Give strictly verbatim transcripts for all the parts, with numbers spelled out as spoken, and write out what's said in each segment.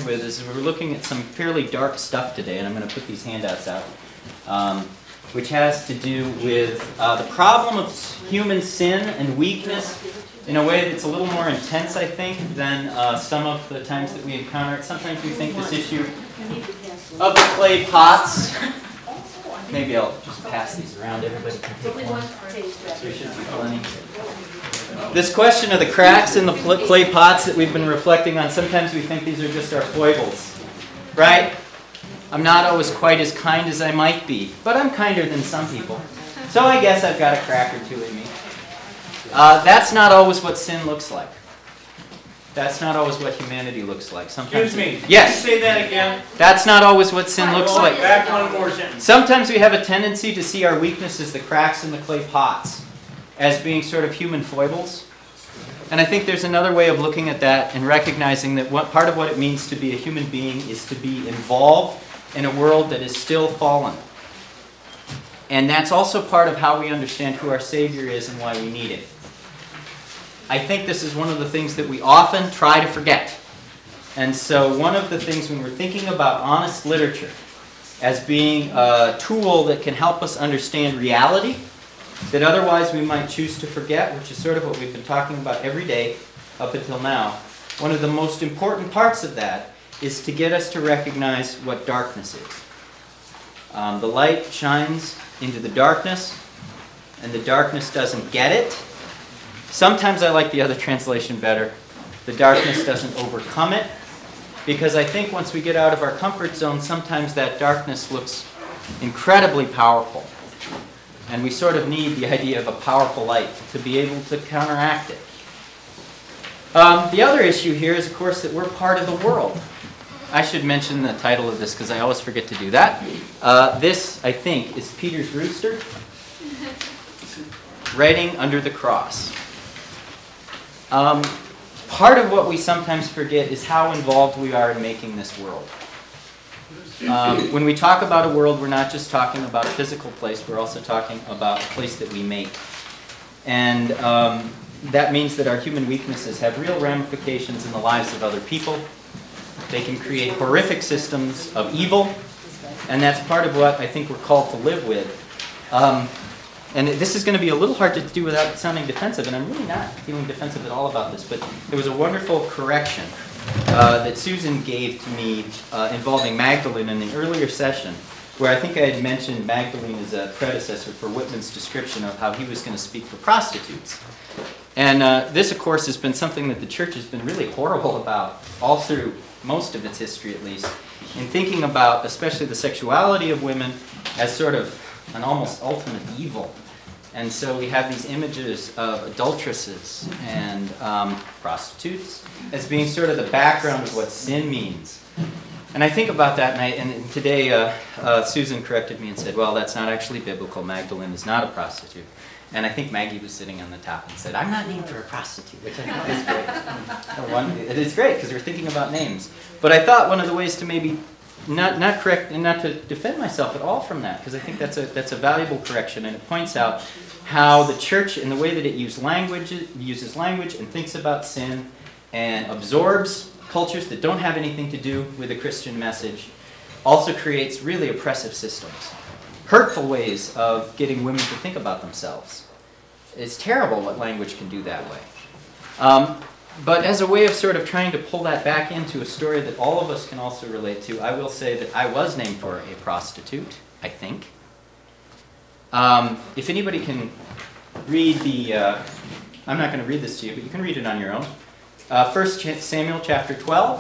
with is we're looking at some fairly dark stuff today, and I'm going to put these handouts out, um, which has to do with uh, the problem of human sin and weakness in a way that's a little more intense, I think, than uh, some of the times that we encounter it. Sometimes we think this issue of the clay pots. Maybe I'll just pass these around. Everybody can take one. There should be plenty. This question of the cracks in the clay pots that we've been reflecting on, sometimes we think these are just our foibles, right? I'm not always quite as kind as I might be, but I'm kinder than some people. So I guess I've got a crack or two in me. Uh, that's not always what sin looks like. That's not always what humanity looks like. Sometimes Excuse me. Yes. Can you say that again? That's not always what sin looks Go like. Back one more sentence. Sometimes we have a tendency to see our weaknesses, the cracks in the clay pots, as being sort of human foibles. And I think there's another way of looking at that and recognizing that what, part of what it means to be a human being is to be involved in a world that is still fallen. And that's also part of how we understand who our Savior is and why we need it. I think this is one of the things that we often try to forget. And so one of the things when we're thinking about honest literature as being a tool that can help us understand reality that otherwise we might choose to forget, which is sort of what we've been talking about every day up until now, one of the most important parts of that is to get us to recognize what darkness is. Um, the light shines into the darkness, and the darkness doesn't get it. Sometimes I like the other translation better. The darkness doesn't overcome it, because I think once we get out of our comfort zone, sometimes that darkness looks incredibly powerful. And we sort of need the idea of a powerful light to be able to counteract it. Um, the other issue here is, of course, that we're part of the world. I should mention the title of this because I always forget to do that. Uh, this, I think, is Peter's Rooster, Writing Under the Cross. Um, part of what we sometimes forget is how involved we are in making this world. Um, when we talk about a world, we're not just talking about a physical place, we're also talking about a place that we make. And um, that means that our human weaknesses have real ramifications in the lives of other people. They can create horrific systems of evil, and that's part of what I think we're called to live with. Um, and this is going to be a little hard to do without sounding defensive, and I'm really not feeling defensive at all about this, but there was a wonderful correction uh, that Susan gave to me uh, involving Magdalene in the earlier session, where I think I had mentioned Magdalene as a predecessor for Whitman's description of how he was going to speak for prostitutes. And uh, this, of course, has been something that the church has been really horrible about all through most of its history, at least, in thinking about especially the sexuality of women as sort of an almost ultimate evil. And so we have these images of adulteresses and um, prostitutes as being sort of the background of what sin means. And I think about that, and, I, and today uh, uh, Susan corrected me and said, well, that's not actually biblical. Magdalene is not a prostitute. And I think Maggie was sitting on the top and said, I'm not named for a prostitute, which I thought is great. One, it is great because we're thinking about names. But I thought one of the ways to maybe not not correct and not to defend myself at all from that, because I think that's a that's a valuable correction, and it points out how the church, in the way that it uses language, uses language and thinks about sin and absorbs cultures that don't have anything to do with the Christian message, also creates really oppressive systems. Hurtful ways of getting women to think about themselves. It's terrible what language can do that way. Um, but as a way of sort of trying to pull that back into a story that all of us can also relate to, I will say that I was named for a prostitute, I think. Um, if anybody can read the, uh, I'm not going to read this to you, but you can read it on your own. Uh, First Samuel chapter twelve,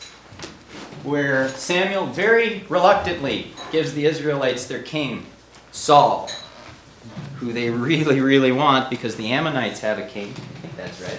where Samuel very reluctantly gives the Israelites their king, Saul, who they really, really want because the Ammonites have a king. I think that's right.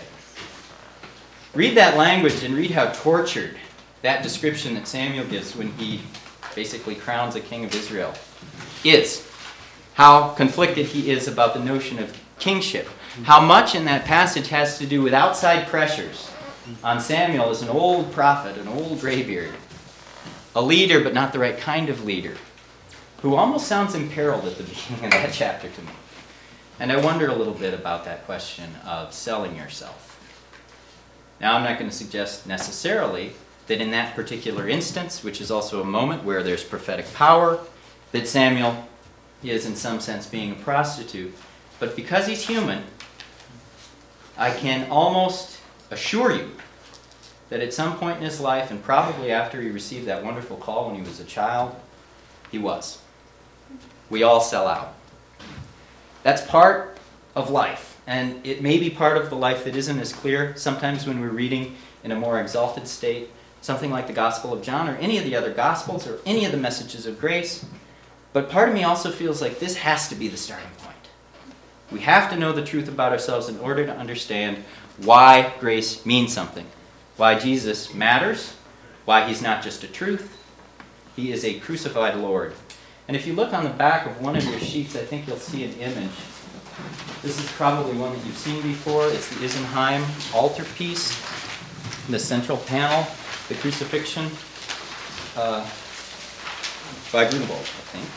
Read that language and read how tortured that description that Samuel gives when he basically crowns a king of Israel is. How conflicted he is about the notion of kingship. How much in that passage has to do with outside pressures on Samuel as an old prophet, an old graybeard. A leader, but not the right kind of leader, who almost sounds imperiled at the beginning of that chapter to me. And I wondered a little bit about that question of selling yourself. Now, I'm not going to suggest necessarily that in that particular instance, which is also a moment where there's prophetic power, that Samuel is in some sense being a prostitute. But because he's human, I can almost assure you that at some point in his life, and probably after he received that wonderful call when he was a child, he was. We all sell out. That's part of life, and it may be part of the life that isn't as clear. Sometimes when we're reading in a more exalted state, something like the Gospel of John or any of the other Gospels or any of the messages of grace. But part of me also feels like this has to be the starting point. We have to know the truth about ourselves in order to understand why grace means something, why Jesus matters, why he's not just a truth, he is a crucified Lord. And if you look on the back of one of your sheets, I think you'll see an image. This is probably one that you've seen before. It's the Isenheim altarpiece, the central panel. The crucifixion uh, by Grunewald, I think.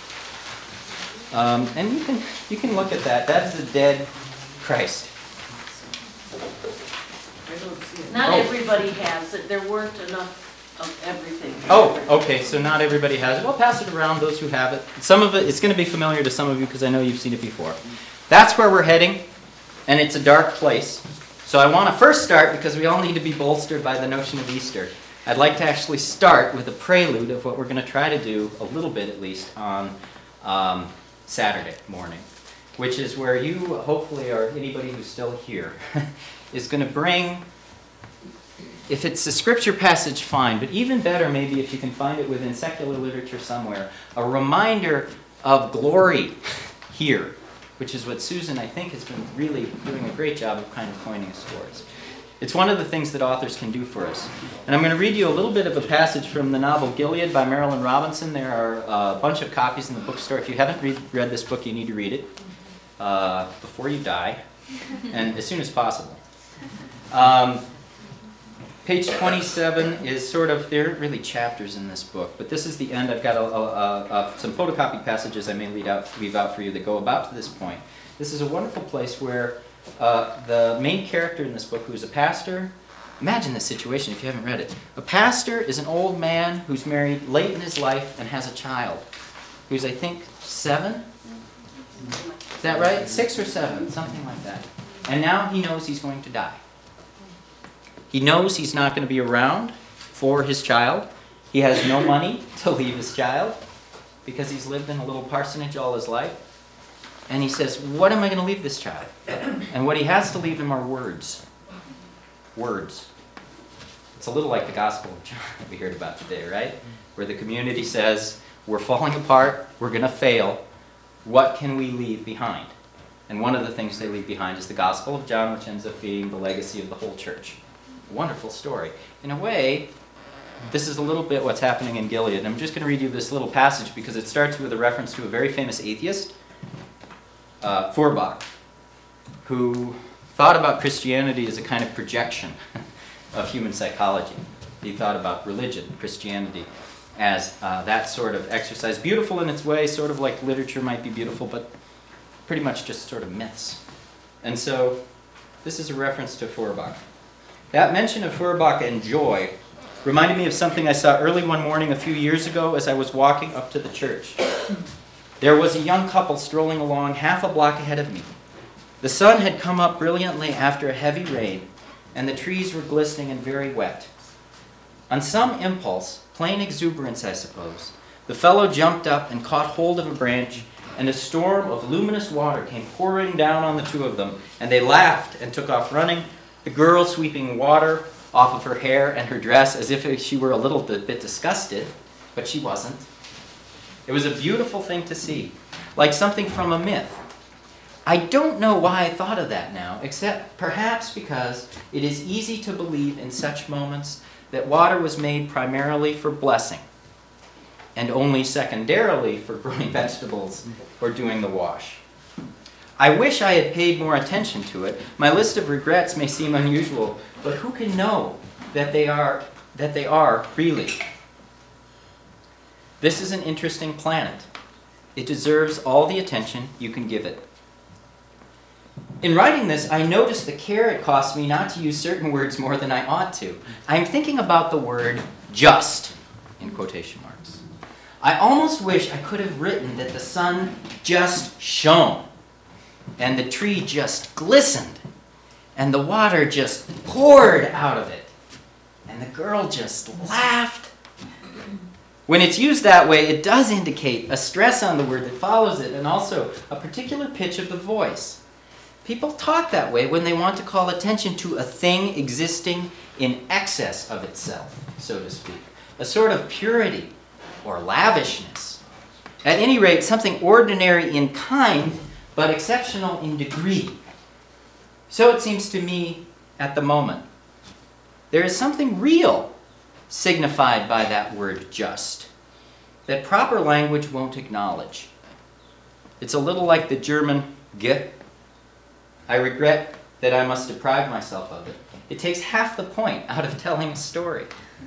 Um, and you can you can look at that. That's the dead Christ. Not oh. everybody has it. There weren't enough of everything. Oh, okay. So not everybody has it. Well, pass it around. Those who have it. Some of it, it's going to be familiar to some of you because I know you've seen it before. That's where we're heading, and it's a dark place. So I want to first start, because we all need to be bolstered by the notion of Easter. I'd like to actually start with a prelude of what we're going to try to do, a little bit at least, on um, Saturday morning, which is where you, hopefully, or anybody who's still here, is going to bring, if it's a scripture passage, fine, but even better maybe if you can find it within secular literature somewhere, a reminder of glory here, which is what Susan, I think, has been really doing a great job of kind of pointing us towards. It's one of the things that authors can do for us. And I'm going to read you a little bit of a passage from the novel Gilead by Marilynne Robinson. There are a bunch of copies in the bookstore. If you haven't read, read this book, you need to read it uh, before you die, and as soon as possible. Um, Page twenty-seven is sort of, there aren't really chapters in this book, but this is the end. I've got a, a, a, a, some photocopied passages I may lead out, leave out for you that go about to this point. This is a wonderful place where uh, the main character in this book, who is a pastor, imagine this situation if you haven't read it. A pastor is an old man who's married late in his life and has a child who's, I think, seven? Is that right? Six or seven, something like that. And now he knows he's going to die. He knows he's not going to be around for his child. He has no money to leave his child because he's lived in a little parsonage all his life. And he says, what am I going to leave this child? And what he has to leave him are words. Words. It's a little like the Gospel of John that we heard about today, right? Where the community says, we're falling apart, we're going to fail. What can we leave behind? And one of the things they leave behind is the Gospel of John, which ends up being the legacy of the whole church. Wonderful story. In a way, this is a little bit what's happening in Gilead. I'm just going to read you this little passage because it starts with a reference to a very famous atheist, uh, Feuerbach, who thought about Christianity as a kind of projection of human psychology. He thought about religion, Christianity, as uh, that sort of exercise. Beautiful in its way, sort of like literature might be beautiful, but pretty much just sort of myths. And so this is a reference to Feuerbach. That mention of Feuerbach and joy reminded me of something I saw early one morning a few years ago as I was walking up to the church. There was a young couple strolling along half a block ahead of me. The sun had come up brilliantly after a heavy rain, and the trees were glistening and very wet. On some impulse, plain exuberance I suppose, the fellow jumped up and caught hold of a branch, and a storm of luminous water came pouring down on the two of them, and they laughed and took off running, the girl sweeping water off of her hair and her dress as if she were a little bit disgusted, but she wasn't. It was a beautiful thing to see, like something from a myth. I don't know why I thought of that now, except perhaps because it is easy to believe in such moments that water was made primarily for blessing, and only secondarily for growing vegetables or doing the wash. I wish I had paid more attention to it. My list of regrets may seem unusual, but who can know that they are, that they are really? This is an interesting planet. It deserves all the attention you can give it. In writing this, I noticed the care it cost me not to use certain words more than I ought to. I'm thinking about the word just, in quotation marks. I almost wish I could have written that the sun just shone, and the tree just glistened, and the water just poured out of it, and the girl just laughed. When it's used that way, it does indicate a stress on the word that follows it, and also a particular pitch of the voice. People talk that way when they want to call attention to a thing existing in excess of itself, so to speak. A sort of purity or lavishness. At any rate, something ordinary in kind, but exceptional in degree. So it seems to me at the moment. There is something real signified by that word just, that proper language won't acknowledge. It's a little like the German ge. I regret that I must deprive myself of it. It takes half the point out of telling a story.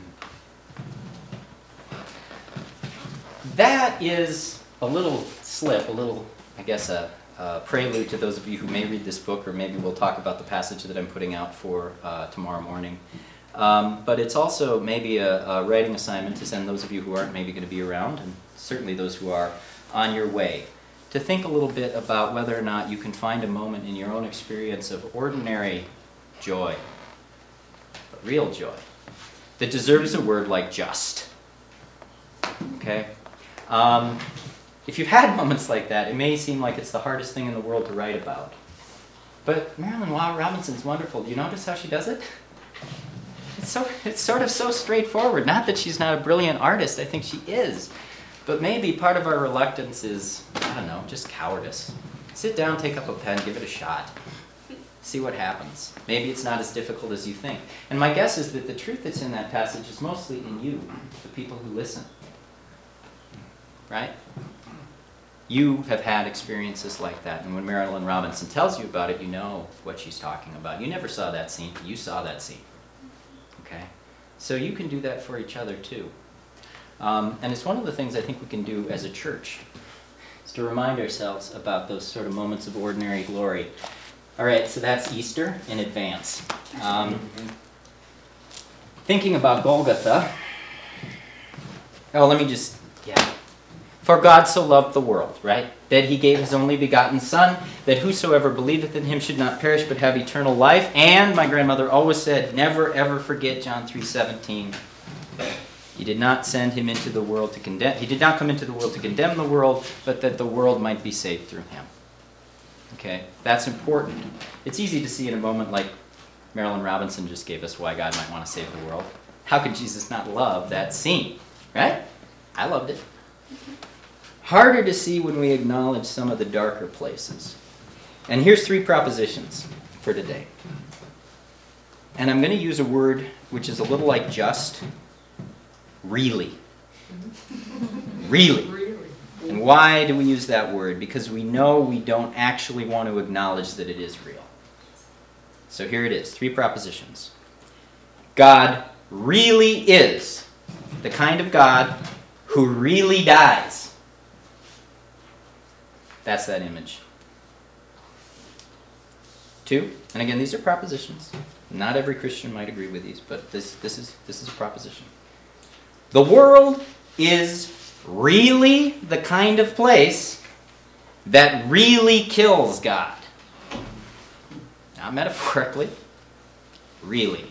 That is a little slip, a little, I guess, a, a prelude to those of you who may read this book, or maybe we'll talk about the passage that I'm putting out for uh, tomorrow morning. Um, but it's also maybe a, a writing assignment to send those of you who aren't maybe going to be around, and certainly those who are on your way, to think a little bit about whether or not you can find a moment in your own experience of ordinary joy, but real joy, that deserves a word like just. Okay? Um, if you've had moments like that, it may seem like it's the hardest thing in the world to write about. But Marilyn Robinson's wonderful. Do you notice how she does it? It's, so, it's sort of so straightforward. Not that she's not a brilliant artist. I think she is. But maybe part of our reluctance is, I don't know, just cowardice. Sit down, take up a pen, give it a shot. See what happens. Maybe it's not as difficult as you think. And my guess is that the truth that's in that passage is mostly in you, the people who listen. Right? You have had experiences like that, and when Marilyn Robinson tells you about it, you know what she's talking about. You never saw that scene, you saw that scene. Okay? So you can do that for each other too. Um, and it's one of the things I think we can do as a church, is to remind ourselves about those sort of moments of ordinary glory. All right, so that's Easter in advance. Um, thinking about Golgotha, oh, let me just, yeah. For God so loved the world, right? That he gave his only begotten Son, that whosoever believeth in him should not perish but have eternal life. And my grandmother always said, never ever forget John three seventeen. He did not send him into the world to condemn. He did not come into the world to condemn the world, but that the world might be saved through him. Okay, that's important. It's easy to see in a moment like Marilyn Robinson just gave us why God might want to save the world. How could Jesus not love that scene, right? I loved it. Harder to see when we acknowledge some of the darker places. And here's three propositions for today. And I'm going to use a word which is a little like just. Really. Really. Really. And why do we use that word? Because we know we don't actually want to acknowledge that it is real. So here it is, three propositions. God really is the kind of God who really dies. That's that image. Two, and again, these are propositions. Not every Christian might agree with these, but this, this is, this is a proposition. The world is really the kind of place that really kills God. Not metaphorically, really.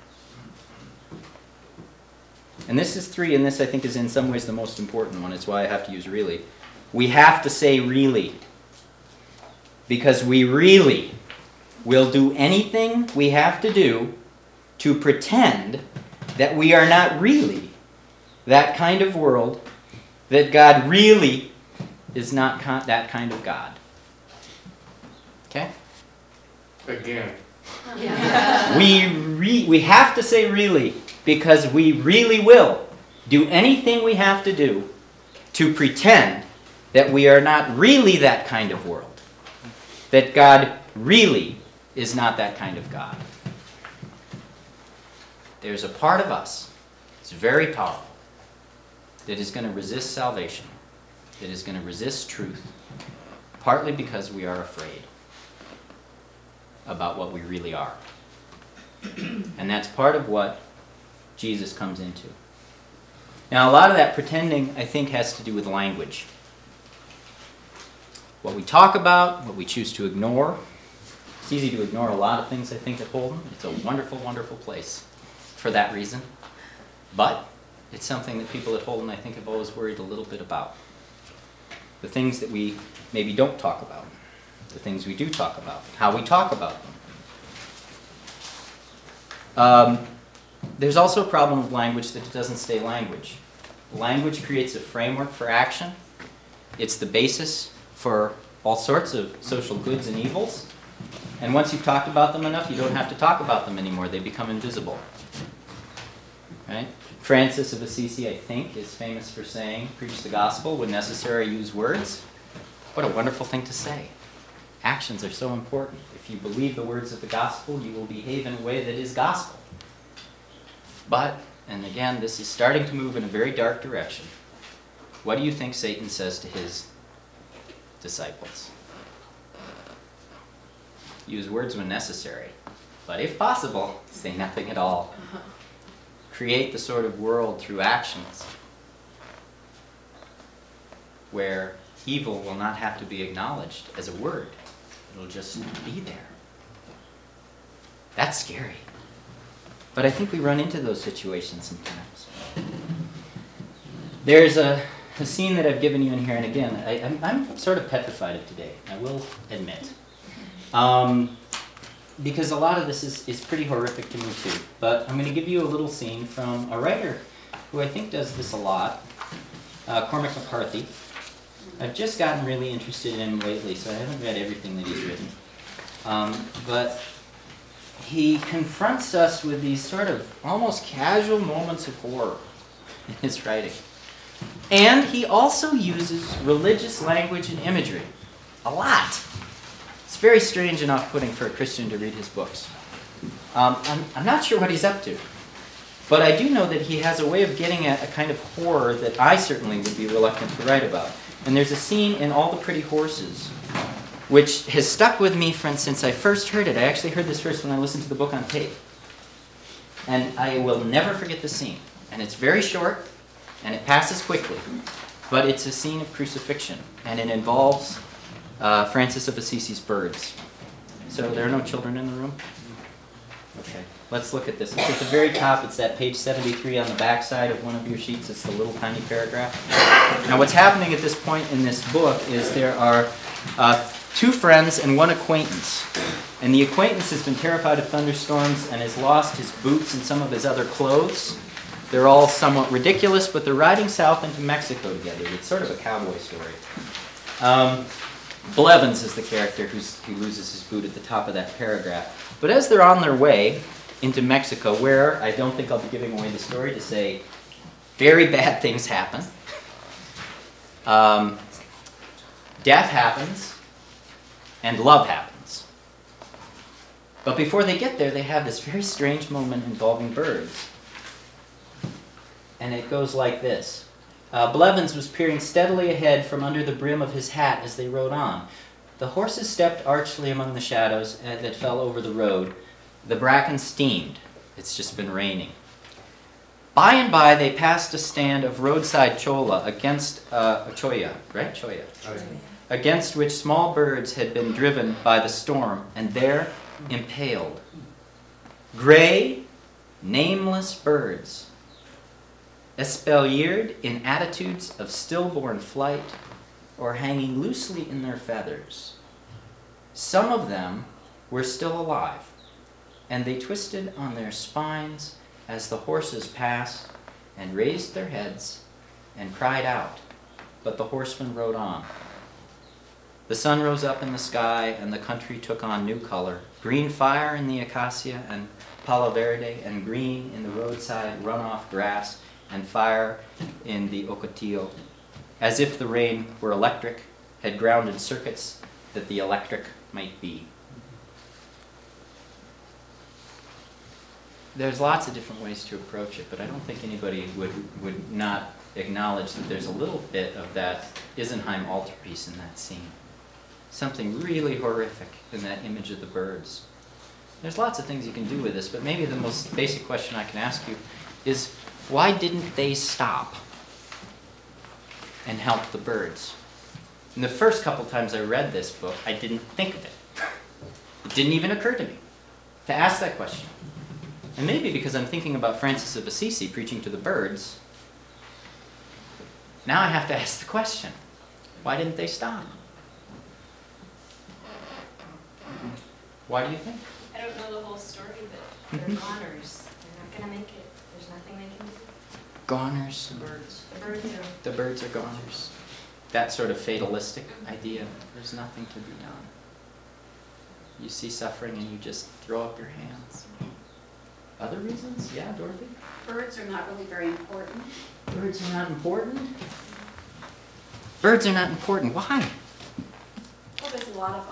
And this is three, and this I think is in some ways the most important one. It's why I have to use really. We have to say really. Because we really will do anything we have to do to pretend that we are not really that kind of world, that God really is not con- that kind of God. Okay? Again. we re- we have to say really, because we really will do anything we have to do to pretend that we are not really that kind of world. That God really is not that kind of God. There's a part of us, it's very powerful, that is going to resist salvation, that is going to resist truth, partly because we are afraid. about what we really are. And that's part of what Jesus comes into. Now, a lot of that pretending, I think, has to do with language. What we talk about, what we choose to ignore. It's easy to ignore a lot of things, I think, at Holden. It's a wonderful, wonderful place for that reason. But it's something that people at Holden, I think, have always worried a little bit about. The things that we maybe don't talk about. The things we do talk about. How we talk about them. Um, there's also a problem with language that it doesn't stay language. Language creates a framework for action. It's the basis for all sorts of social goods and evils. And once you've talked about them enough, you don't have to talk about them anymore. They become invisible. Right? Francis of Assisi, I think, is famous for saying, preach the gospel, when necessary, use words. What a wonderful thing to say. Actions are so important. If you believe the words of the gospel, you will behave in a way that is gospel. But, and again, this is starting to move in a very dark direction. What do you think Satan says to his disciples? Use words when necessary, but if possible, say nothing at all. Create the sort of world through actions where evil will not have to be acknowledged as a word. It'll just be there. That's scary. But I think we run into those situations sometimes. There's a, a scene that I've given you in here, and again, I, I'm, I'm sort of petrified of today, I will admit. Um, because a lot of this is, is pretty horrific to me too. But I'm going to give you a little scene from a writer who I think does this a lot, uh, Cormac McCarthy. I've just gotten really interested in him lately, so I haven't read everything that he's written. Um, but he confronts us with these sort of almost casual moments of horror in his writing. And he also uses religious language and imagery. A lot. It's very strange and off-putting for a Christian to read his books. Um, I'm, I'm not sure what he's up to. But I do know that he has a way of getting at a kind of horror that I certainly would be reluctant to write about. And there's a scene in All the Pretty Horses, which has stuck with me from since I first heard it. I actually heard this first when I listened to the book on tape. And I will never forget the scene. And it's very short, and it passes quickly. But it's a scene of crucifixion, and it involves uh, Francis of Assisi's birds. So there are no children in the room? Okay, let's look at this. It's at the very top. It's that page seventy-three on the back side of one of your sheets. It's the little tiny paragraph. Now what's happening at this point in this book is there are uh, two friends and one acquaintance. And the acquaintance has been terrified of thunderstorms and has lost his boots and some of his other clothes. They're all somewhat ridiculous, but they're riding south into Mexico together. It's sort of a cowboy story. Um, Blevins is the character who's, who loses his boot at the top of that paragraph. But as they're on their way into Mexico, where I don't think I'll be giving away the story to say very bad things happen. Um, death happens, and love happens. But before they get there, they have this very strange moment involving birds. And it goes like this. Uh, Blevins was peering steadily ahead from under the brim of his hat as they rode on. The horses stepped archly among the shadows uh, that fell over the road. The bracken steamed. It's just been raining. By and by, they passed a stand of roadside cholla against uh, choya, right? Choya. Okay. Against which small birds had been driven by the storm, and there impaled. Gray, nameless birds, espaliered in attitudes of stillborn flight, or hanging loosely in their feathers. Some of them were still alive, and they twisted on their spines as the horses passed, and raised their heads, and cried out. But the horsemen rode on. The sun rose up in the sky, and the country took on new color. Green fire in the acacia and palo verde, and green in the roadside runoff grass, and fire in the ocotillo, as if the rain were electric, had grounded circuits that the electric might be. There's lots of different ways to approach it, but I don't think anybody would, would not acknowledge that there's a little bit of that Isenheim altarpiece in that scene. Something really horrific in that image of the birds. there's lots of things you can do with this, but maybe the most basic question I can ask you is, why didn't they stop and help the birds? And the first couple times I read this book, I didn't think of it. It didn't even occur to me to ask that question. And maybe because I'm thinking about Francis of Assisi preaching to the birds, now I have to ask the question, why didn't they stop? Why do you think? I don't know the whole story, but they're goners. They're not going to make it. There's nothing they can do. Goners. The birds. The birds are. The birds are goners. That sort of fatalistic idea. There's nothing to be done. You see suffering and you just throw up your hands. Other reasons? Yeah, Dorothy? Birds are not really very important. Birds are not important? Birds are not important. Why? Well, there's a lot of them.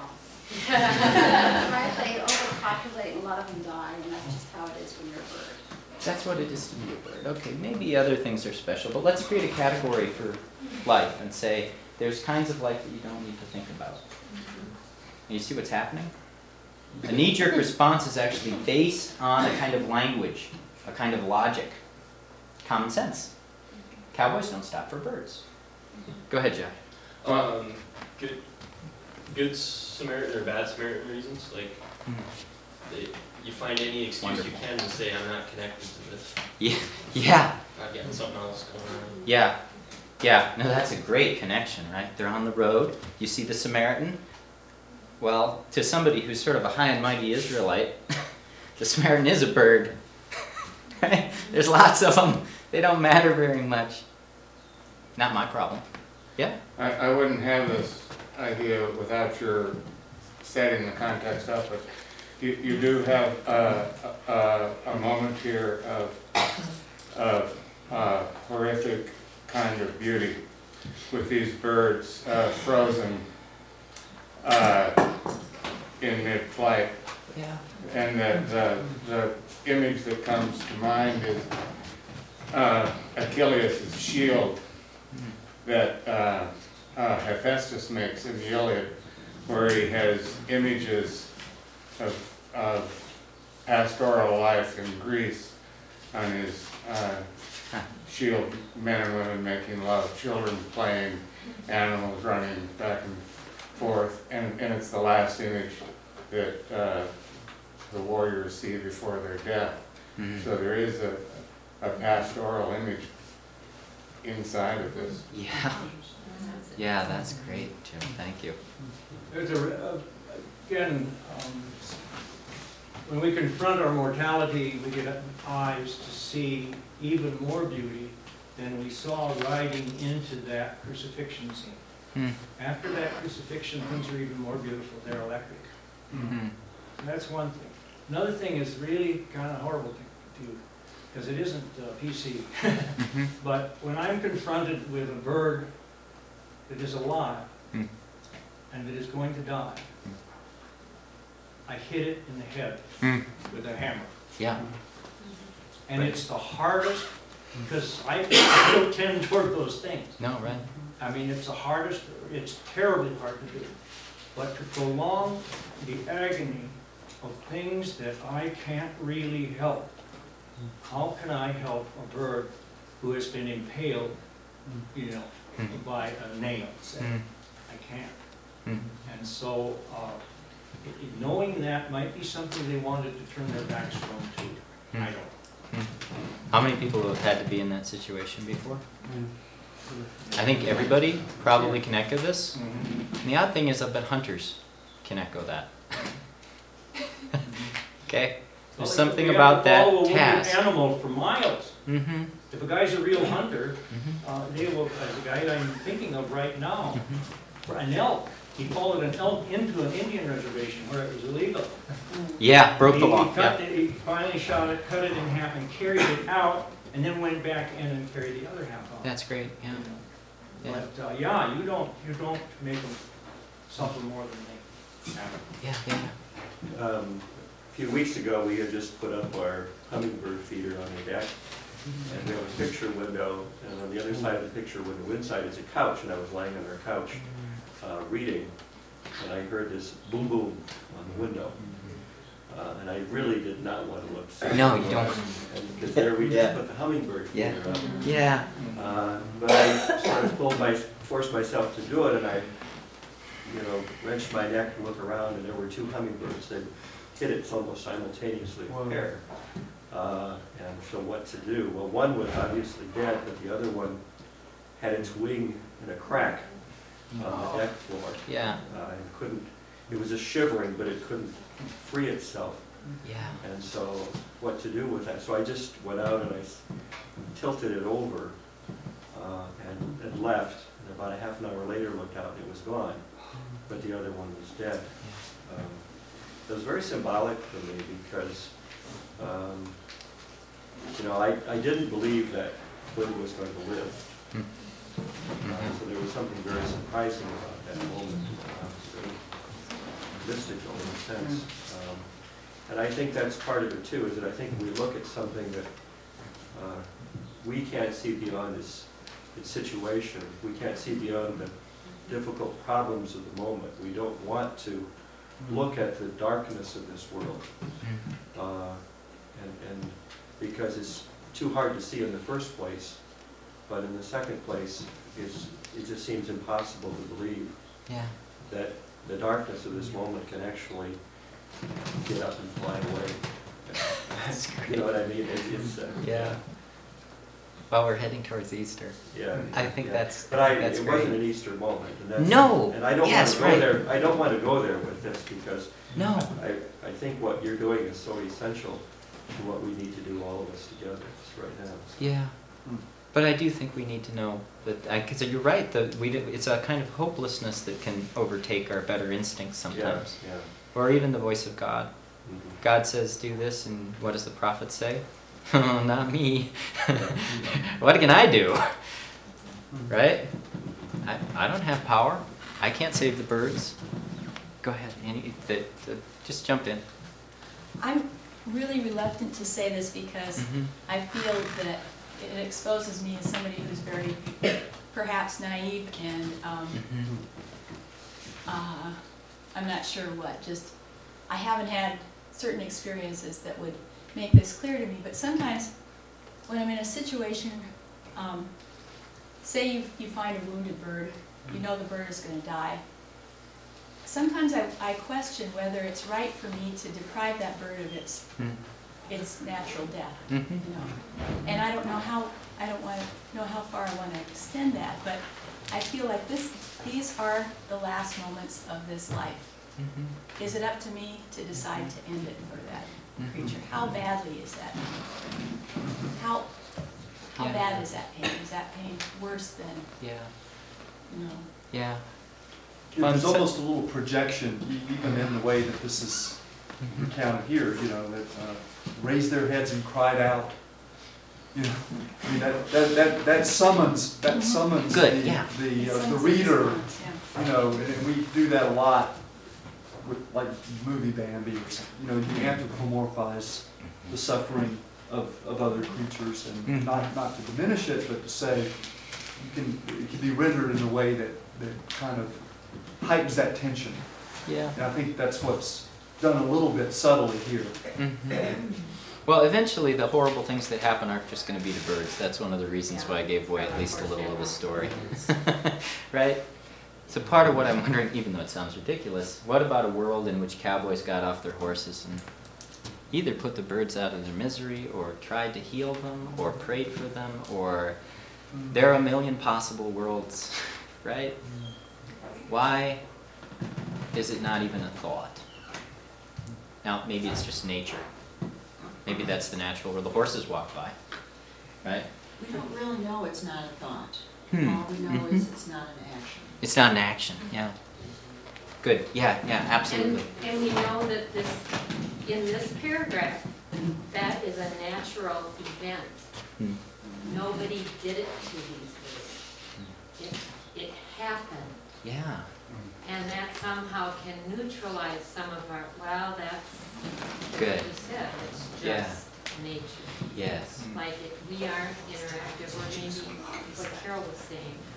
Right? They overpopulate and a lot of them die, and that's just how it is when you're a bird. That's what it is to be a bird. Okay, maybe other things are special, but let's create a category for life and say there's kinds of life that you don't need to think about. And you see what's happening? A knee-jerk response is actually based on a kind of language, a kind of logic, common sense. Cowboys don't stop for birds. Go ahead, Jeff. Um, good, good Samaritan or bad Samaritan reasons, like they, you find any excuse Wonderful. you can to say I'm not connected to this. Yeah, yeah, I've got something else going on. yeah, yeah. No, that's a great connection, right? They're on the road. You see the Samaritan. Well, to somebody who's sort of a high and mighty Israelite, the Samaritan is a bird. Right? There's lots of them. They don't matter very much. Not my problem. Yeah? I, I wouldn't have this idea without your setting the context up, but you, you do have a, a, a moment here of, of uh, horrific kind of beauty with these birds uh, frozen uh, in mid-flight. Yeah. And the, the, the image that comes to mind is uh, Achilles' shield that uh, uh, Hephaestus makes in the Iliad, where he has images of, of pastoral life in Greece on his uh, shield, men and women making love, children playing, animals running back and forth, and, and it's the last image that uh, the warriors see before their death. Mm-hmm. So there is a, a pastoral image inside of this. Yeah. Yeah, that's great, Jim. Thank you. There's a, uh, again, um, when we confront our mortality, we get eyes to see even more beauty than we saw riding into that crucifixion scene. Hmm. After that crucifixion, things are even more beautiful. They're electric. Mm-hmm. And that's one thing. Another thing is really kind of horrible to, to because it isn't uh, P C. Mm-hmm. But when I'm confronted with a bird that is alive Mm. and that is going to die, I hit it in the head Mm. with a hammer. Yeah. And Right. it's the hardest, because I don't tend toward those things. No, right. I mean, it's the hardest, it's terribly hard to do. But to prolong the agony of things that I can't really help, how can I help a bird who has been impaled, you know, Mhm. by a nail, say? Mm. I can't. Mm. And so, uh, i- i- knowing that might be something they wanted to turn their backs from too. I Mm. don't. Mm. How many people have had to be in that situation before? I think everybody probably can echo this. And the odd thing is, I bet hunters can echo that. Okay? There's Well, something we have about to that follow a wounded task. animal for miles. Mm-hmm. If a guy's a real hunter, Mm-hmm. uh, they will, as the guy I'm thinking of right now, Mm-hmm. for an elk, he followed an elk into an Indian reservation where it was illegal. Yeah, broke the He- law. He cut Yeah. it, he finally shot it, cut it in half and carried it out, and then went back in and carried the other half out. That's great. Yeah. You know. Yeah. But, uh, yeah, you don't, you don't make them suffer more than they have. Yeah. Yeah. Um, A few weeks ago, we had just put up our hummingbird feeder on the deck, and we have a picture window, and on the other side of the picture window, inside is a couch, and I was lying on our couch uh, reading, and I heard this boom boom on the window. Uh, and I really did not want to look silly. No, you don't. And because there we just Yeah. put the hummingbird Yeah. feeder up. Yeah. Uh, But I sort of pulled my, forced myself to do it, and I, you know, wrenched my neck and looked around, and there were two hummingbirds that hit it almost simultaneously with pair. Uh, and so what to do? Well, one was obviously dead, but the other one had its wing in a crack on the deck floor. Yeah. Uh, and couldn't, it was just shivering, but it couldn't free itself. Yeah. And so what to do with that? So I just went out and I s- tilted it over uh, and, and left. And about a half an hour later looked out and it was gone, but the other one was dead. Um, it was very symbolic for me because, um, you know, I, I didn't believe that Flynn was going to live. Uh, so there was something very surprising about that moment. Uh, it was very mystical in a sense. Um, and I think that's part of it too, is that I think we look at something that uh, we can't see beyond its, its situation. We can't see beyond the difficult problems of the moment. We don't want to look at the darkness of this world. Uh, and, and because it's too hard to see in the first place, but in the second place, it's, it just seems impossible to believe Yeah. that the darkness of this moment can actually get up and fly away. That's You great. know what I mean? It, it's, uh, Yeah. Well, we're heading towards Easter. yeah. I think yeah. that's But I, that's it great. wasn't an Easter moment. And that's, No! And I don't Yes, want to go right. there, I don't want to go there with this because No. I, I think what you're doing is so essential to what we need to do, all of us together right now. Yeah. But I do think we need to know that, because you're right, that we, do- it's a kind of hopelessness that can overtake our better instincts sometimes. Yeah, yeah. Or even the voice of God. Mhm. God says, do this, and what does the prophet say? Oh, not me. What can I do? Right? I, I don't have power. I can't save the birds. Go ahead, Annie. The, the, just jump in. I'm really reluctant to say this because Mhm. I feel that it exposes me as somebody who's very perhaps naive and um, Mhm. uh, I'm not sure what, just I haven't had certain experiences that would make this clear to me, but sometimes when I'm in a situation, um, say you, you find a wounded bird, you know the bird is going to die. Sometimes I, I question whether it's right for me to deprive that bird of its Mhm. its natural death, Mhm. you know. And I don't know how I don't want to know how far I want to extend that, but I feel like this these are the last moments of this life. Mhm. Is it up to me to decide to end it for that Mhm. creature? How badly is that? How how Yeah. bad is that pain? Is that pain worse than, Yeah. you know? Yeah. Yeah, there's Fun se- almost a little projection, e- even in the way that this is Mhm. recounted here, you know, that uh, raised their heads and cried out. You know, I mean, that, that, that, that summons, that summons the, Good, yeah. the, uh, the Sense of reader, response, yeah. you know, and, and we do that a lot with, like, movie Bambi or something, you know, you anthropomorphize the suffering of, of other creatures, and Mhm. not, not to diminish it, but to say, you can, it can be rendered in a way that, that kind of heightens that tension. Yeah. And I think that's what's done a little bit subtly here. Mhm. Well, eventually the horrible things that happen aren't just going to be to birds. That's one of the reasons why I gave away at least a little of the story. Right? So part of what I'm wondering, even though it sounds ridiculous, what about a world in which cowboys got off their horses and either put the birds out of their misery or tried to heal them or prayed for them, or there are a million possible worlds, right? Why is it not even a thought? Now, maybe it's just nature. Maybe that's the natural where the horses walk by, right? We don't really know it's not a thought. Hmm. All we know is it's not an action. It's not an action, yeah. Good, yeah, yeah, absolutely. And, and we know that this, in this paragraph, that is a natural event. Hmm. Nobody did it to these birds. It, it happened. Yeah. And that somehow can neutralize some of our, well, that's Good. what you said, it's Yeah. just nature. Yes. Like if we aren't interactive, or maybe what Carol was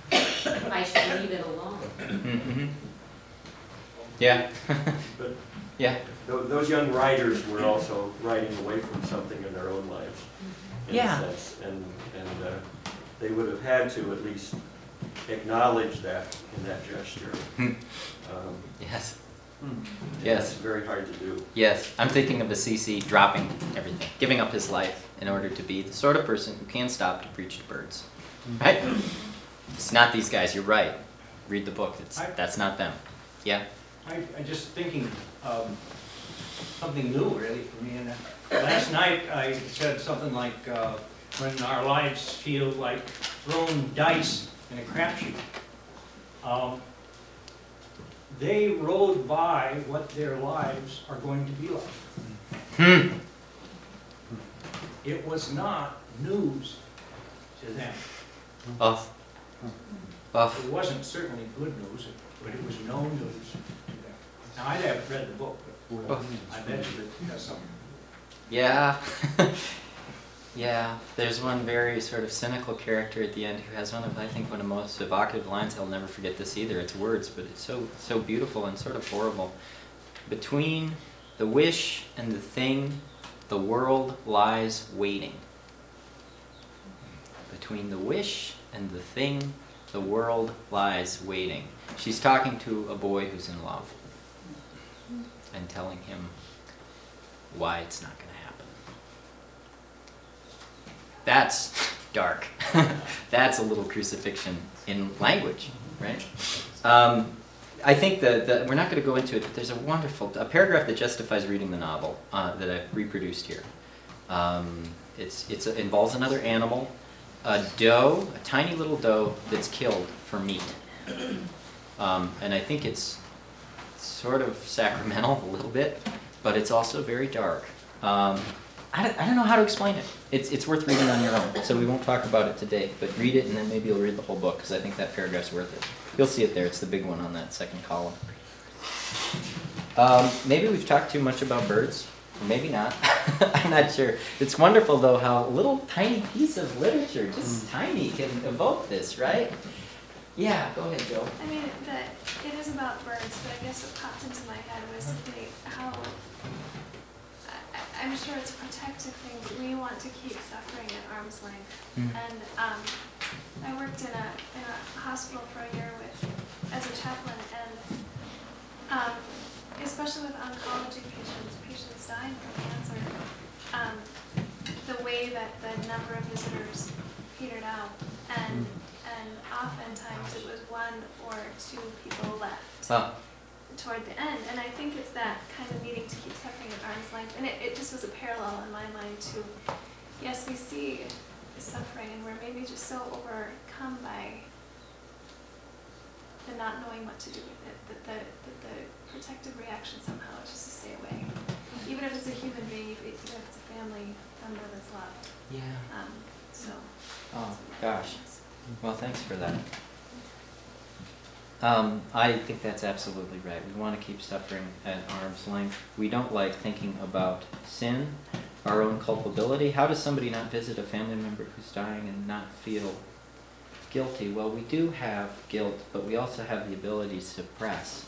saying, I should leave it alone. Mm-hmm. Yeah. But Yeah. Tho- Those young writers were also writing away from something in their own lives, in Yeah. a sense. And, and uh, they would have had to at least acknowledge that in that gesture. Hmm. Um, Yes. Hmm. Yes. It's very hard to do. Yes. I'm thinking of Assisi dropping everything, giving up his life in order to be the sort of person who can stop to preach to birds. Right? It's not these guys. You're right. Read the book. It's, I- that's not them. Yeah. I, I just thinking, um, something new really for me, and uh, last night I said something like, uh, when our lives feel like throwing dice in a crapshoot. Um, they rode by what their lives are going to be like. Hmm. It was not news to them. Off. Off. It wasn't certainly good news, but it was no news to them. Now, I haven't read the book, but Off. I bet you that it has something. Yeah. Yeah. There's one very sort of cynical character at the end who has one of, I think, one of the most evocative lines. I'll never forget this either. It's words, but it's so so beautiful and sort of horrible. Between the wish and the thing, the world lies waiting. Between the wish and the thing, the world lies waiting. She's talking to a boy who's in love and telling him why it's not going to happen. That's dark. That's a little crucifixion in language, right? Um, I think that the, we're not going to go into it, but there's a wonderful a paragraph that justifies reading the novel uh, that I've reproduced here. Um, it's it's a, involves another animal, a doe, a tiny little doe that's killed for meat, um, and I think it's sort of sacramental a little bit, but it's also very dark. Um, I, don't, I don't know how to explain it. It's it's worth reading on your own, so we won't talk about it today, but read it and then maybe you'll read the whole book, because I think that paragraph's worth it. You'll see it there. It's the big one on that second column. Um, maybe we've talked too much about birds. Maybe not. I'm not sure. It's wonderful, though, how a little tiny piece of literature, just mm. tiny, can evoke this, right? Yeah, go ahead, Joe. I mean, the, it is about birds, but I guess what popped into my head was the, how, I, I'm sure it's a protective thing, but we want to keep suffering at arm's length. Mm. And um, I worked in a, in a hospital for a year with, as a chaplain, and um, especially with oncology patients, patients dying from cancer, um, the way that the number of visitors petered out, and and oftentimes it was one or two people left oh. toward the end. And I think it's that kind of needing to keep suffering at arm's length. And it, it just was a parallel in my mind to, yes, we see suffering and we're maybe just so overcome by the not knowing what to do with it, that the, that the protective reaction somehow is just to stay away. Even if it's a human being, even if it's a family member that's loved. Yeah. Um, so. Oh, gosh. Well, thanks for that. Um, I think that's absolutely right. We want to keep suffering at arm's length. We don't like thinking about sin, our own culpability. How does somebody not visit a family member who's dying and not feel guilty? Well, we do have guilt, but we also have the ability to suppress.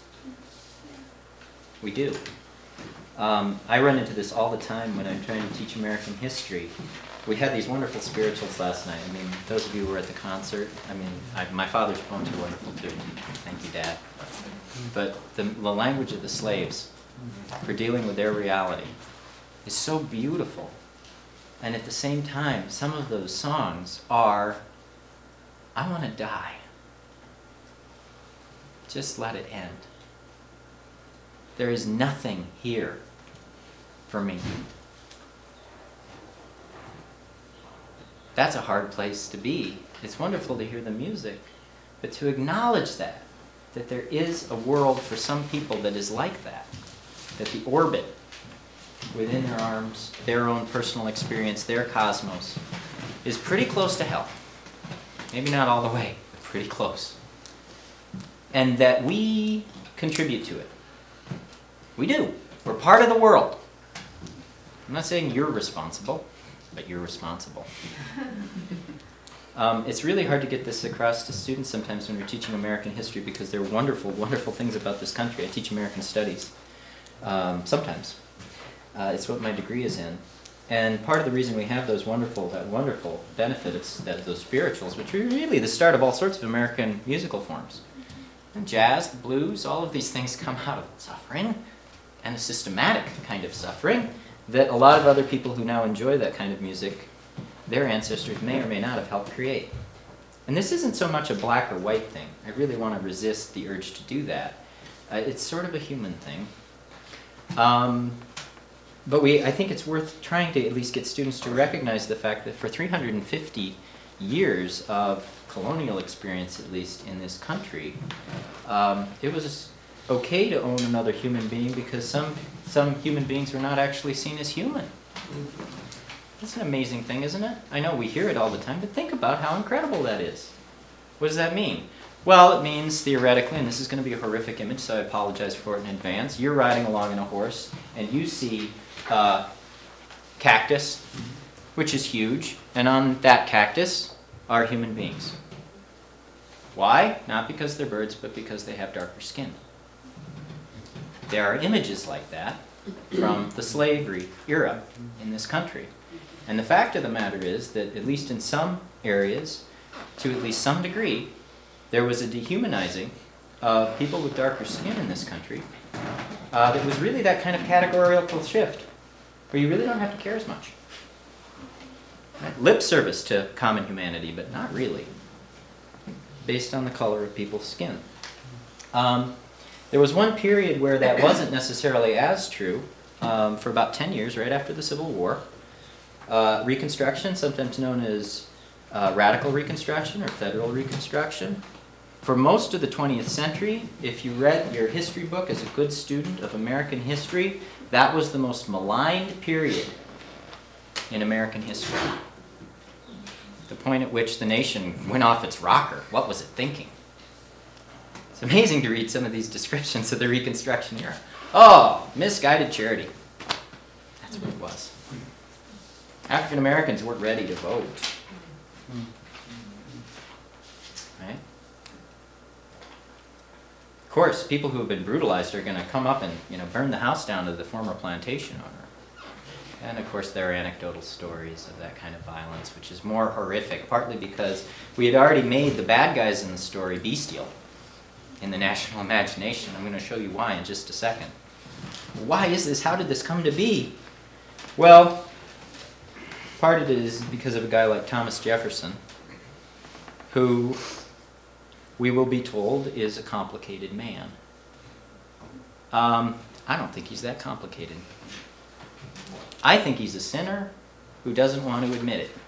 We do. Um, I run into this all the time when I'm trying to teach American history. We had these wonderful spirituals last night. I mean, those of you who were at the concert, I mean, I, my father's poems are wonderful too. Thank you, Dad. But the, the language of the slaves for dealing with their reality is so beautiful. And at the same time, some of those songs are, I want to die. Just let it end. There is nothing here for me. That's a hard place to be. It's wonderful to hear the music, but to acknowledge that, that there is a world for some people that is like that, that the orbit within their arms, their own personal experience, their cosmos, is pretty close to hell. Maybe not all the way, but pretty close. And that we contribute to it. We do. We're part of the world. I'm not saying you're responsible, but you're responsible. Um, it's really hard to get this across to students sometimes when we're teaching American history, because there are wonderful, wonderful things about this country. I teach American studies. um, sometimes. Uh, it's what my degree is in. And part of the reason we have those wonderful, that wonderful benefit of that, those spirituals, which are really the start of all sorts of American musical forms. And jazz, the blues, all of these things come out of suffering, and a systematic kind of suffering that a lot of other people who now enjoy that kind of music, their ancestors may or may not have helped create. And this isn't so much a black or white thing. I really want to resist the urge to do that. Uh, it's sort of a human thing. Um, but we, I think it's worth trying to at least get students to recognize the fact that for three hundred fifty years of colonial experience, at least in this country, um, it was okay to own another human being because some, some human beings were not actually seen as human. That's an amazing thing, isn't it? I know we hear it all the time, but think about how incredible that is. What does that mean? Well, it means theoretically, and this is going to be a horrific image, so I apologize for it in advance. You're riding along in a horse, and you see uh, cactus, which is huge, and on that cactus are human beings. Why? Not because they're birds, but because they have darker skin. There are images like that from the slavery era in this country. And the fact of the matter is that, at least in some areas, to at least some degree, there was a dehumanizing of people with darker skin in this country uh, that was really that kind of categorical shift, where you really don't have to care as much. Right? Lip service to common humanity, but not really, based on the color of people's skin. Um, there was one period where that wasn't necessarily as true, um, for about ten years, right after the Civil War. Uh, Reconstruction, sometimes known as uh, radical Reconstruction or federal Reconstruction. For most of the twentieth century, if you read your history book as a good student of American history, that was the most maligned period in American history. The point at which the nation went off its rocker. What was it thinking? It's amazing to read some of these descriptions of the Reconstruction era. Oh, misguided charity. That's what it was. African Americans weren't ready to vote. Right? Of course, people who have been brutalized are going to come up and, you know, burn the house down to the former plantation owner. And of course, there are anecdotal stories of that kind of violence, which is more horrific, partly because we had already made the bad guys in the story bestial in the national imagination. I'm going to show you why in just a second. Why is this? How did this come to be? Well, part of it is because of a guy like Thomas Jefferson, who we will be told is a complicated man. Um, I don't think he's that complicated. I think he's a sinner who doesn't want to admit it.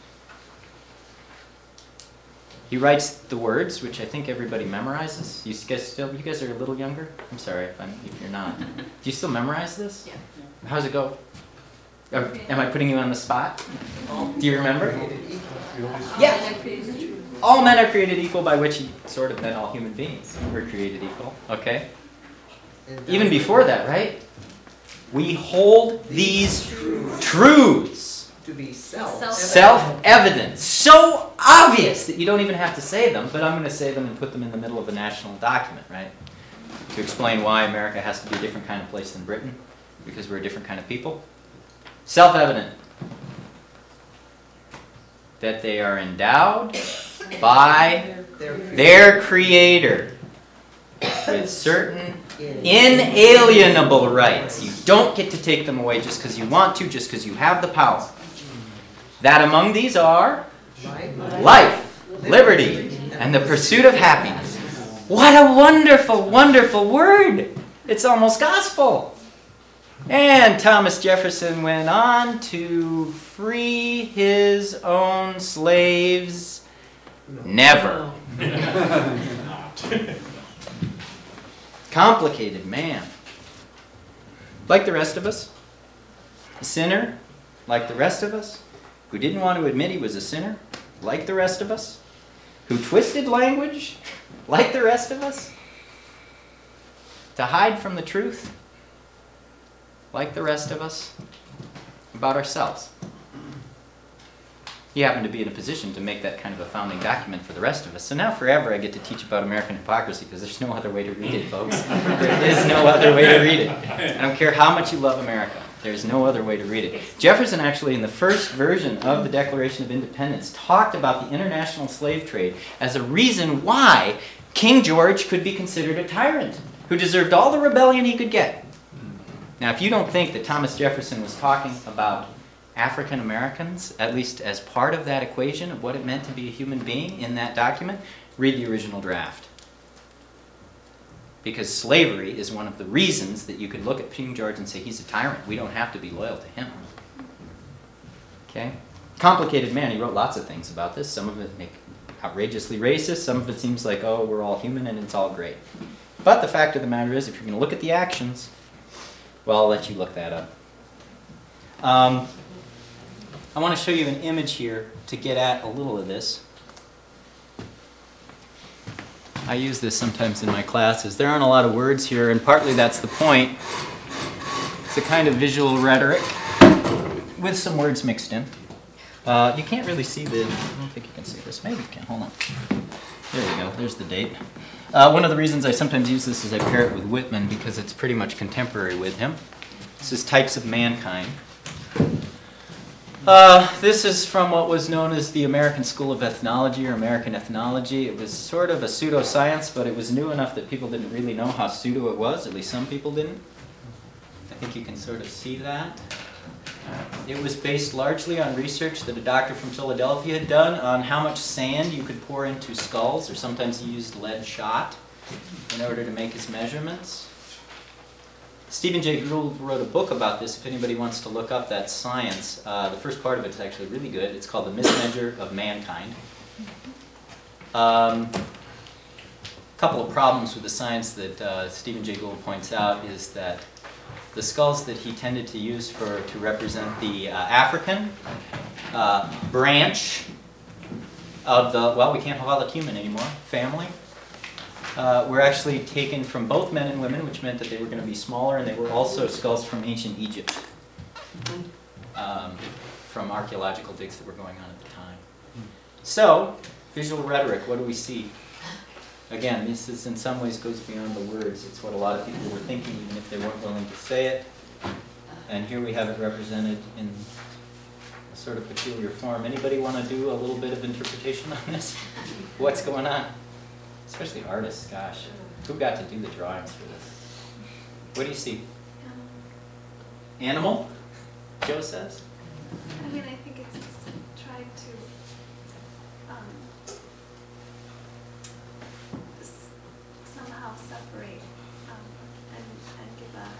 He writes the words, which I think everybody memorizes. You guys still, you guys are a little younger? I'm sorry if, I'm, if you're not. Do you still memorize this? Yeah. How's it go? Or, am I putting you on the spot? Do you remember? Yeah. All men are created equal, by which he sort of meant all human beings were created equal. Okay? Even before that, right? We hold these truths To be self. self-evident, so obvious that you don't even have to say them, but I'm going to say them and put them in the middle of a national document, right? To explain why America has to be a different kind of place than Britain, because we're a different kind of people. Self-evident that they are endowed by their Creator with certain inalienable rights. You don't get to take them away just because you want to, just because you have the power. That among these are life, liberty, and the pursuit of happiness. What a wonderful, wonderful word! It's almost gospel. And Thomas Jefferson went on to free his own slaves. Never. Complicated man. Like the rest of us. A sinner, like the rest of us. Who didn't want to admit he was a sinner, like the rest of us. Who twisted language, like the rest of us. To hide from the truth, like the rest of us, about ourselves. he happened to be in a position to make that kind of a founding document for the rest of us. So now forever I get to teach about American hypocrisy because there's no other way to read it, folks. There is no other way to read it. I don't care how much you love America. There's no other way to read it. Jefferson actually, in the first version of the Declaration of Independence, talked about the international slave trade as a reason why King George could be considered a tyrant who deserved all the rebellion he could get. Now, if you don't think that Thomas Jefferson was talking about African Americans, at least as part of that equation of what it meant to be a human being in that document, read the original draft. Because slavery is one of the reasons that you could look at King George and say, he's a tyrant. We don't have to be loyal to him. Okay? Complicated man. He wrote lots of things about this. Some of it make outrageously racist. Some of it seems like, oh, we're all human and it's all great. But the fact of the matter is, if you're going to look at the actions, well, I'll let you look that up. Um, I want to show you an image here to get at a little of this. I use this sometimes in my classes. There aren't a lot of words here, and partly that's the point. It's a kind of visual rhetoric with some words mixed in. Uh, you can't really see the, I don't think you can see this. Maybe you can, hold on. There we go, there's the date. Uh, one of the reasons I sometimes use this is I pair it with Whitman because it's pretty much contemporary with him. This is Types of Mankind. Uh, this is from what was known as the American School of Ethnology or American Ethnology. It was sort of a pseudoscience, but it was new enough that people didn't really know how pseudo it was. At least some people didn't. I think you can sort of see that. It was based largely on research that a doctor from Philadelphia had done on how much sand you could pour into skulls, or sometimes he used lead shot in order to make his measurements. Stephen Jay Gould wrote a book about this, if anybody wants to look up that science. Uh, the first part of it is actually really good. It's called The Mismeasure of Mankind. Um, a couple of problems with the science that uh, Stephen Jay Gould points out is that the skulls that he tended to use for to represent the uh, African uh, branch of the, well, we can't call it human anymore, family, Uh, were actually taken from both men and women, which meant that they were going to be smaller, and they were also skulls from ancient Egypt, um, from archaeological digs that were going on at the time. So, visual rhetoric, what do we see? Again, this is in some ways goes beyond the words. It's what a lot of people were thinking, even if they weren't willing to say it. And here we have it represented in a sort of peculiar form. Anybody want to do a little bit of interpretation on this? What's going on? Especially artists, gosh. Who got to do the drawings for this? What do you see? Animal? Joe says? I mean, I think it's just trying to um, s- somehow separate um, and, and give a...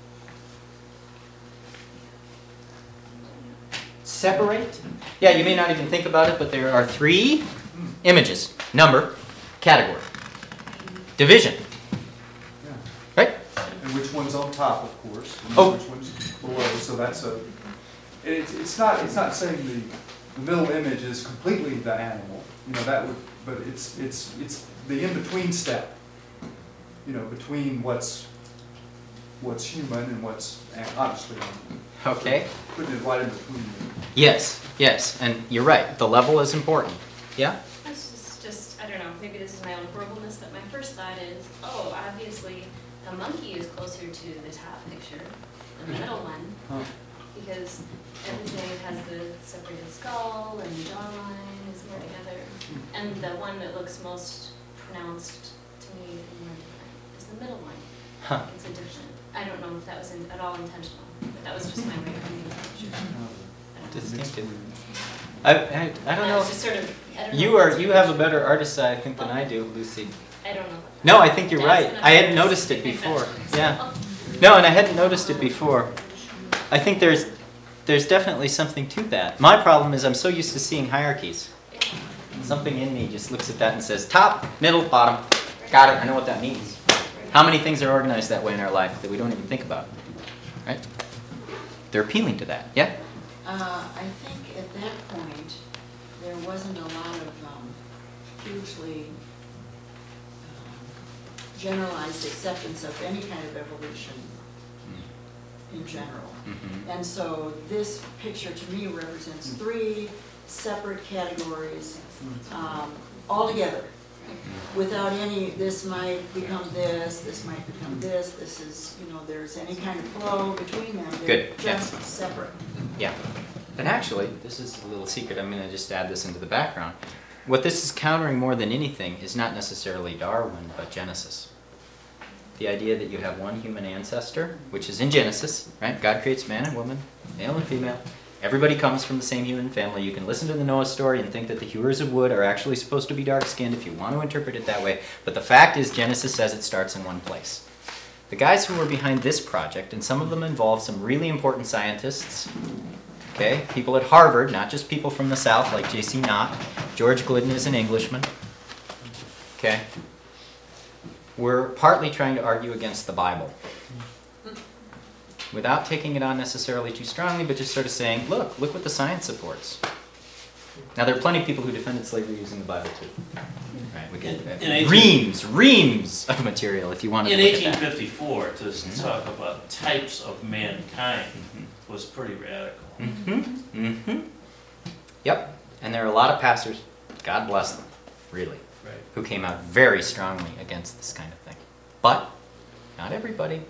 Separate? Yeah, you may not even think about it, but there are three images. Number, category, division. Yeah. Right? And which one's on top, of course, and Oh. which one's below. So that's a. It's it's not it's not saying the the middle image is completely the animal. You know that would, but it's it's it's the in between step. You know, between what's what's human and what's a- obviously animal. Okay. Putting it right in between. Yes, yes, and you're right. The level is important. Yeah? This is just, I don't know, maybe this is my own horribleness, but my first thought is, oh, obviously, the monkey is closer to the top picture, the middle one, Huh. because everything has the separated skull and the jawline is more together. And the one that looks most pronounced to me and more different is the middle one. Huh. It's a different, I don't know if that was in, at all intentional, but that was just my way of reading the picture. I don't know. Distinctive. I, I, I don't I know. was just sort of, I don't know You if are it's you have a better artist eye, I think, than I do, Lucy. I don't know. No, I think you're right. That's I hadn't what noticed it I think before. that's- Yeah. No, and I hadn't noticed it before. I think there's there's definitely something to that. My problem is I'm so used to seeing hierarchies. Something in me just looks at that and says top, middle, bottom. Got it. I know what that means. How many things are organized that way in our life that we don't even think about? Right? They're appealing to that. Yeah? Uh, I think at that point, there wasn't a lot of um, hugely um, generalized acceptance of any kind of evolution in general. Mm-hmm. And so this picture to me represents three separate categories, um, altogether. Without any, this might become this, this might become this, this is, you know, there's any kind of flow between them. They're Good, yeah. just separate. Yeah. And actually, this is a little secret, I'm going to just add this into the background. What this is countering more than anything is not necessarily Darwin, but Genesis. The idea that you have one human ancestor, which is in Genesis, right? God creates man and woman, male and female. Everybody comes from the same human family. You can listen to the Noah story and think that the hewers of wood are actually supposed to be dark-skinned if you want to interpret it that way. But the fact is, Genesis says it starts in one place. The guys who were behind this project, and some of them involve some really important scientists, okay? People at Harvard, not just people from the South like J C Knott. George Glidden is an Englishman, okay? We're partly trying to argue against the Bible, without taking it on necessarily too strongly, but just sort of saying, look, look what the science supports. Now, there are plenty of people who defended slavery using the Bible, too. Right, we get In eighteen reams, reams of material, if you want to In look at eighteen that. fifty-four, to s- talk about types of mankind was pretty radical. Mm-hmm, mm-hmm. Yep, and there are a lot of pastors, God bless them, really, Right. who came out very strongly against this kind of thing. But, not everybody.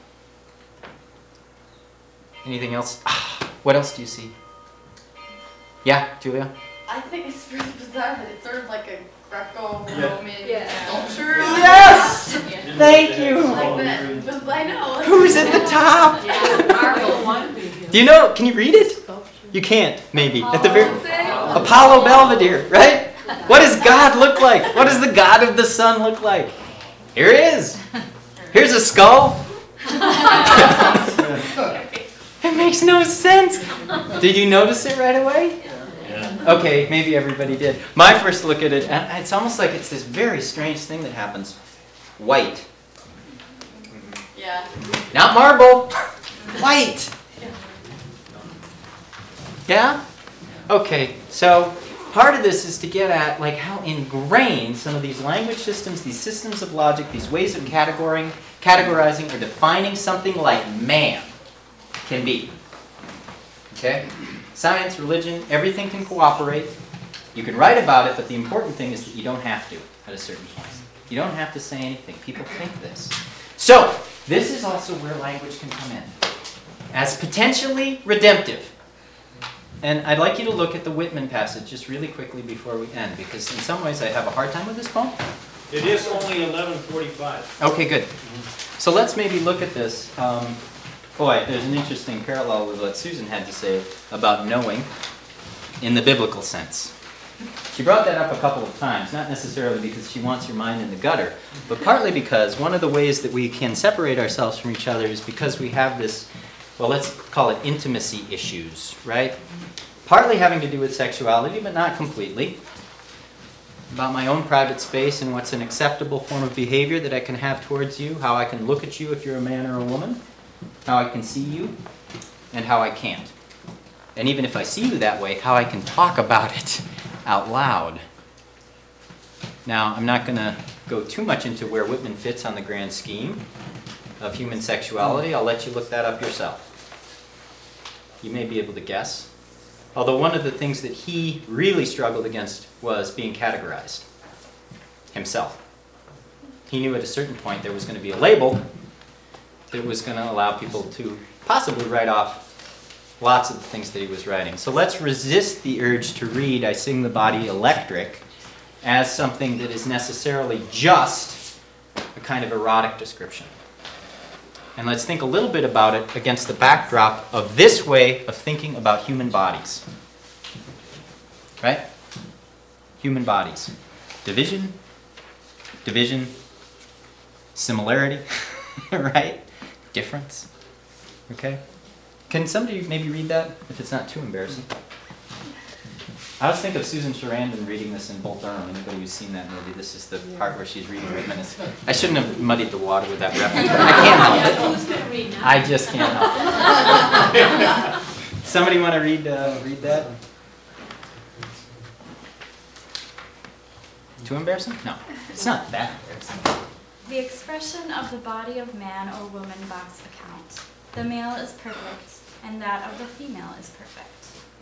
Anything else? Ah, what else do you see? Yeah, Julia? I think it's really bizarre that it's sort of like a Greco-Roman Yeah. sculpture. Yes! Yeah. Thank you! Like that, but I know. Who's at the top? Do you know, can you read it? You can't, maybe. At the very Apollo Belvedere, right? What does God look like? What does the God of the sun look like? Here it is. Here's a skull. It makes no sense. Did you notice it right away? Yeah. Okay, maybe everybody did. My first look at it, and it's almost like it's this very strange thing that happens. White. Yeah. Not marble. White. Yeah? Okay, so part of this is to get at like how ingrained some of these language systems, these systems of logic, these ways of categorizing, categorizing or defining something like man can be. Okay? Science, religion, everything can cooperate. You can write about it, but the important thing is that you don't have to at a certain point. You don't have to say anything. People think this. So, this is also where language can come in. As potentially redemptive. And I'd like you to look at the Whitman passage just really quickly before we end, because in some ways I have a hard time with this poem. It is only eleven forty-five. Okay, good. So let's maybe look at this. Um, boy, there's an interesting parallel with what Susan had to say about knowing in the biblical sense. She brought that up a couple of times, not necessarily because she wants your mind in the gutter, but partly because one of the ways that we can separate ourselves from each other is because we have this, well, let's call it intimacy issues, right? Partly having to do with sexuality, but not completely. About my own private space and what's an acceptable form of behavior that I can have towards you, how I can look at you if you're a man or a woman, how I can see you, and how I can't. And even if I see you that way, how I can talk about it out loud. Now, I'm not going to go too much into where Whitman fits on the grand scheme of human sexuality. I'll let you look that up yourself. You may be able to guess. Although one of the things that he really struggled against was being categorized himself. He knew at a certain point there was going to be a label that was going to allow people to possibly write off lots of the things that he was writing. So let's resist the urge to read I Sing the Body Electric as something that is necessarily just a kind of erotic description. And let's think a little bit about it against the backdrop of this way of thinking about human bodies. Right? Human bodies. Division, division, similarity, right? Difference. Okay? Can somebody maybe read that, if it's not too embarrassing? I always think of Susan Sarandon reading this in Bull Durham. Anybody who's seen that movie, this is the part where she's reading Whitman. I shouldn't have muddied the water with that reference, but I can't help Who's gonna read it. now? I just can't help it. Somebody want to read uh, read that? Too embarrassing? No, it's not that embarrassing. The expression of the body of man or woman backs account. The male is perfect, and that of the female is perfect.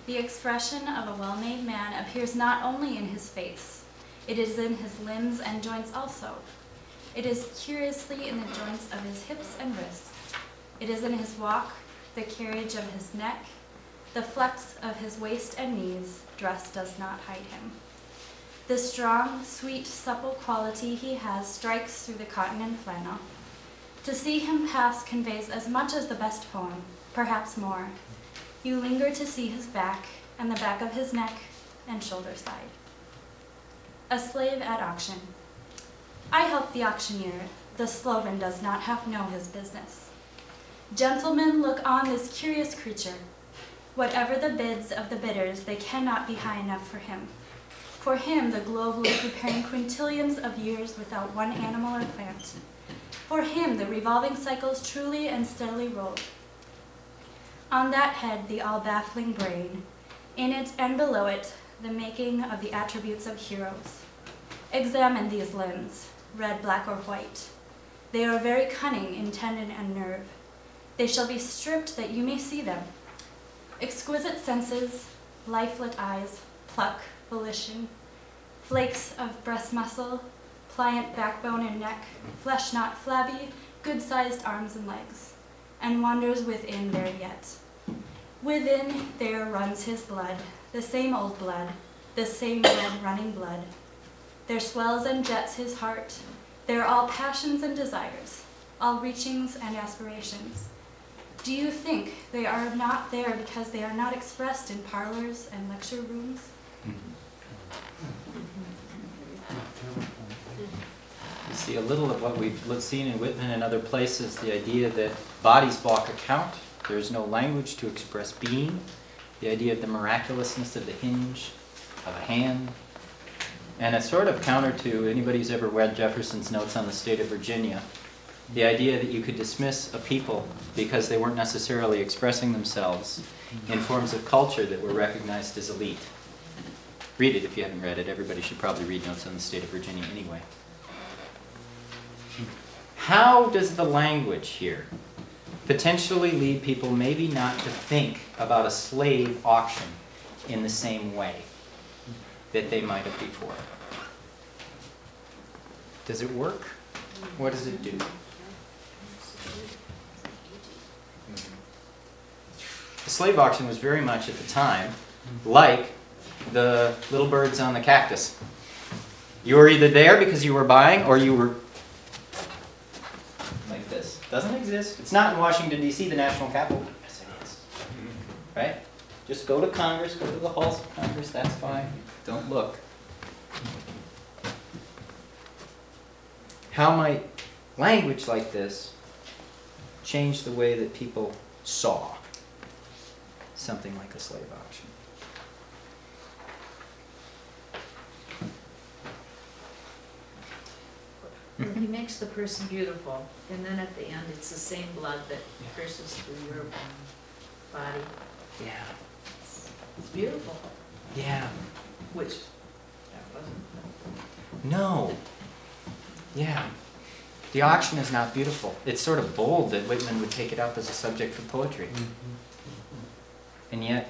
The expression of a well-made man appears not only in his face, it is in his limbs and joints also. It is curiously in the joints of his hips and wrists. It is in his walk, the carriage of his neck, the flex of his waist and knees. Dress does not hide him. The strong, sweet, supple quality he has strikes through the cotton and flannel. To see him pass conveys as much as the best poem, perhaps more. You linger to see his back, and the back of his neck and shoulder side. A slave at auction. I help the auctioneer. The sloven does not half know his business. Gentlemen, look on this curious creature. Whatever the bids of the bidders, they cannot be high enough for him. For him, the globe lay preparing quintillions of years without one animal or plant. For him, the revolving cycles truly and steadily rolled. On that head, the all-baffling brain. In it and below it, the making of the attributes of heroes. Examine these limbs, red, black, or white. They are very cunning in tendon and nerve. They shall be stripped that you may see them. Exquisite senses, lifelet eyes, pluck, volition, flakes of breast muscle, pliant backbone and neck, flesh not flabby, good-sized arms and legs, and wanders within there yet. Within there runs his blood, the same old blood, the same red running blood. There swells and jets his heart. There are all passions and desires, all reachings and aspirations. Do you think they are not there because they are not expressed in parlors and lecture rooms? You see a little of what we've seen in Whitman and other places, the idea that bodies balk account, there is no language to express being, the idea of the miraculousness of the hinge of a hand, and a sort of counter to anybody who's ever read Jefferson's Notes on the State of Virginia, the idea that you could dismiss a people because they weren't necessarily expressing themselves in forms of culture that were recognized as elite. Read it if you haven't read it. Everybody should probably read Notes on the State of Virginia anyway. How does the language here potentially lead people maybe not to think about a slave auction in the same way that they might have before? Does it work? What does it do? The slave auction was very much at the time like the little birds on the cactus. You were either there because you were buying or you were like this. Doesn't exist. It's not in Washington, D C, the national capital. Yes, it is. Right? Just go to Congress, go to the halls of Congress, that's fine. Don't look. How might language like this change the way that people saw something like a slave auction? He makes the person beautiful, and then at the end, it's the same blood that curses through your body. Yeah. It's beautiful. Yeah. Which, that wasn't. No. Yeah. The auction is not beautiful. It's sort of bold that Whitman would take it up as a subject for poetry. And yet,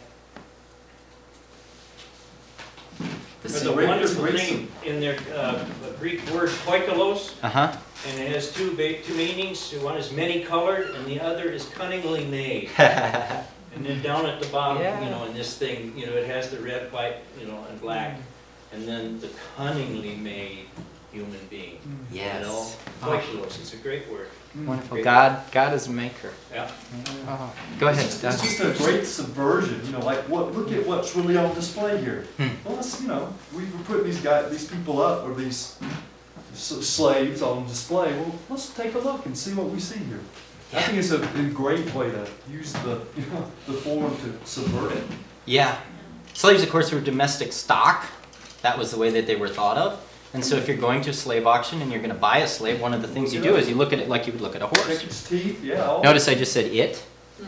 the There's a wonderful thing in their uh, Greek word oikolos, uh-huh. and it has two ba- two meanings. One is many colored, and the other is cunningly made. And then down at the bottom, Yeah. you know, in this thing, you know, it has the red, white, you know, and black, and then the cunningly made human being. Yes. You know, oikolos. It's a great word. Wonderful. Great God, God is a maker. Yeah. Oh. Go ahead. It's just, it's just a great subversion, you know, like what, look at what's really on display here. Hmm. Well, let's, you know, we were putting these guys, these people up, or these s- slaves on display. Well, let's take a look and see what we see here. I think it's a, a great way to use the, you know, the form to subvert it. Yeah. Slaves, of course, were domestic stock. That was the way that they were thought of. And so if you're going to a slave auction and you're going to buy a slave, one of the things you do is you look at it like you would look at a Check horse. its teeth, yeah. all- Notice I just said it.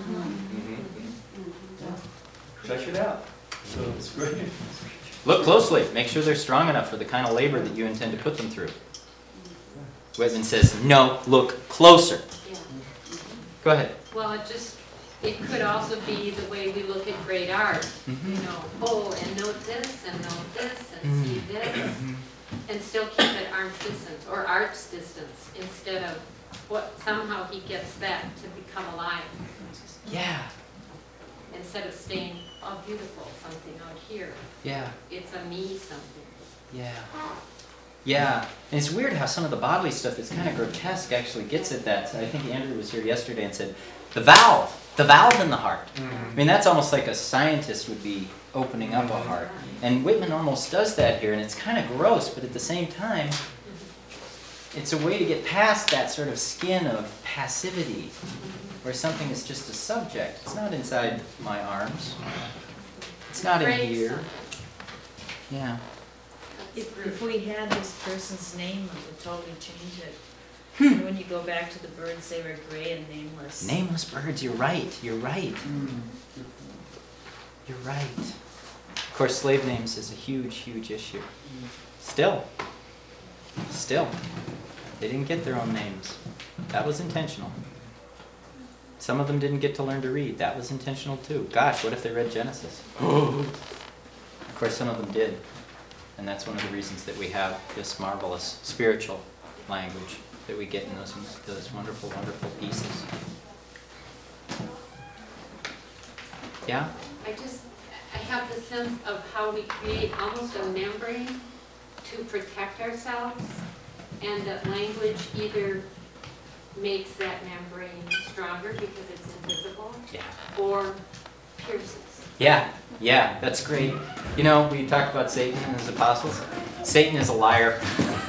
Check it out. So it's great. Look closely. Make sure they're strong enough for the kind of labor that you intend to put them through. Whitman says, no, look closer. Yeah. Go ahead. Well, it just it could also be the way we look at great art. Mhm. You know, oh, and note this, and note this, and Mm. see this, and still keep it arm's distance, or art's distance, instead of what, somehow he gets that to become alive. Yeah, Instead of staying, oh, beautiful, something out here. yeah, It's a me something. yeah. Yeah, and it's weird how some of the bodily stuff that's kind of grotesque actually gets at that. I think Andrew was here yesterday and said, the valve, the valve in the heart. I mean, that's almost like a scientist would be opening up a heart. And Whitman almost does that here, and it's kind of gross, but at the same time, it's a way to get past that sort of skin of passivity, where something is just a subject. It's not inside my arms. It's not in Great here. something. Yeah. If, if we had this person's name, it would totally change it. Hmm. And when you go back to the birds, they were gray and nameless. Nameless birds, you're right, you're right. You're right. Of course, slave names is a huge, huge issue. Still. Still. They didn't get their own names. That was intentional. Some of them didn't get to learn to read. That was intentional too. Gosh, what if they read Genesis? Of course, some of them did. And that's one of the reasons that we have this marvelous spiritual language that we get in those, those wonderful, wonderful pieces. Yeah? I just, I have the sense of how we create almost a membrane to protect ourselves, and that language either makes that membrane stronger because it's invisible, Yeah. or pierces. Yeah, yeah, that's great. You know, we talked about Satan and his apostles. Satan is a liar.